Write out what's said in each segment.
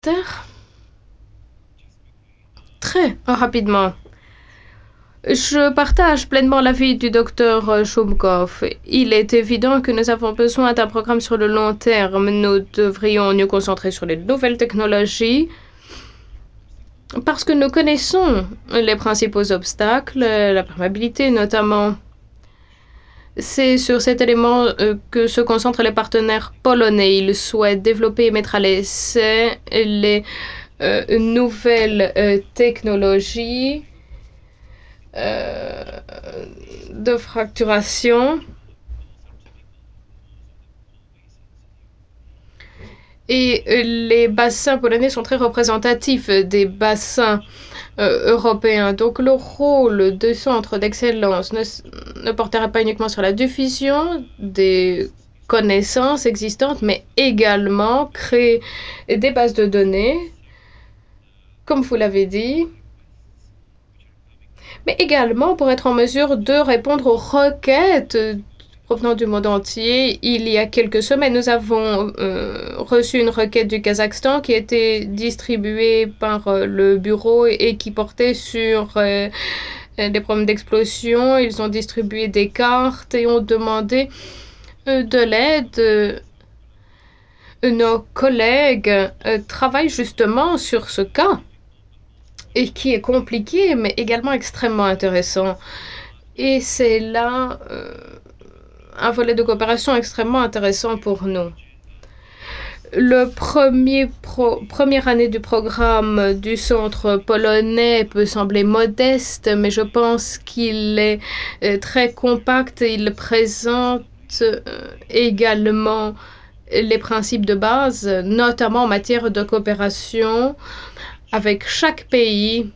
Terre. Très rapidement. Je partage pleinement l'avis du docteur Chomkov. Il est évident que nous avons besoin d'un programme sur le long terme. Nous devrions nous concentrer sur les nouvelles technologies parce que nous connaissons les principaux obstacles, la perméabilité notamment. C'est sur cet élément que se concentrent les partenaires polonais. Ils souhaitent développer et mettre à l'essai les nouvelles technologies de fracturation. Et les bassins polonais sont très représentatifs des bassins européens. Donc le rôle de centre d'excellence ne portera pas uniquement sur la diffusion des connaissances existantes, mais également créer des bases de données, comme vous l'avez dit, mais également pour être en mesure de répondre aux requêtes provenant du monde entier. Il y a quelques semaines, nous avons reçu une requête du Kazakhstan qui a été distribuée par le bureau et qui portait sur des problèmes d'explosion. Ils ont distribué des cartes et ont demandé de l'aide. Nos collègues travaillent justement sur ce cas et qui est compliqué mais également extrêmement intéressant. Et c'est là un volet de coopération extrêmement intéressant pour nous. Le première année du programme du centre polonais peut sembler modeste, mais je pense qu'il est très compact. Il présente également les principes de base, notamment en matière de coopération avec chaque pays.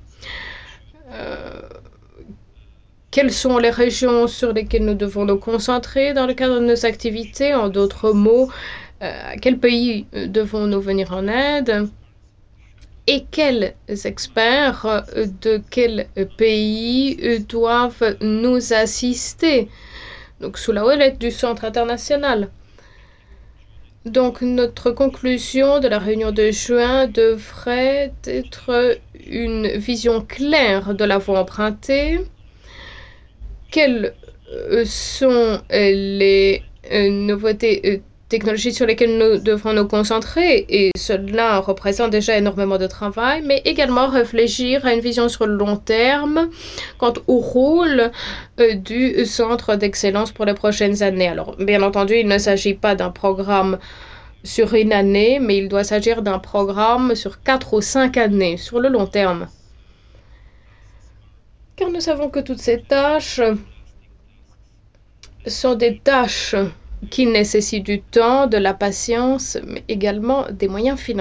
Quelles sont les régions sur lesquelles nous devons nous concentrer dans le cadre de nos activités? En d'autres mots, à quels pays devons-nous venir en aide? Et quels experts de quel pays doivent nous assister? Donc sous la houlette du Centre international. Donc notre conclusion de la réunion de juin devrait être une vision claire de la voie empruntée. Quelles sont les nouveautés technologies sur lesquelles nous devrons nous concentrer, et cela représente déjà énormément de travail, mais également réfléchir à une vision sur le long terme quant au rôle du centre d'excellence pour les prochaines années. Alors, bien entendu, il ne s'agit pas d'un programme sur une année, mais il doit s'agir d'un programme sur 4 ou 5 années, sur le long terme. Car nous savons que toutes ces tâches sont des tâches qui nécessitent du temps, de la patience, mais également des moyens financiers.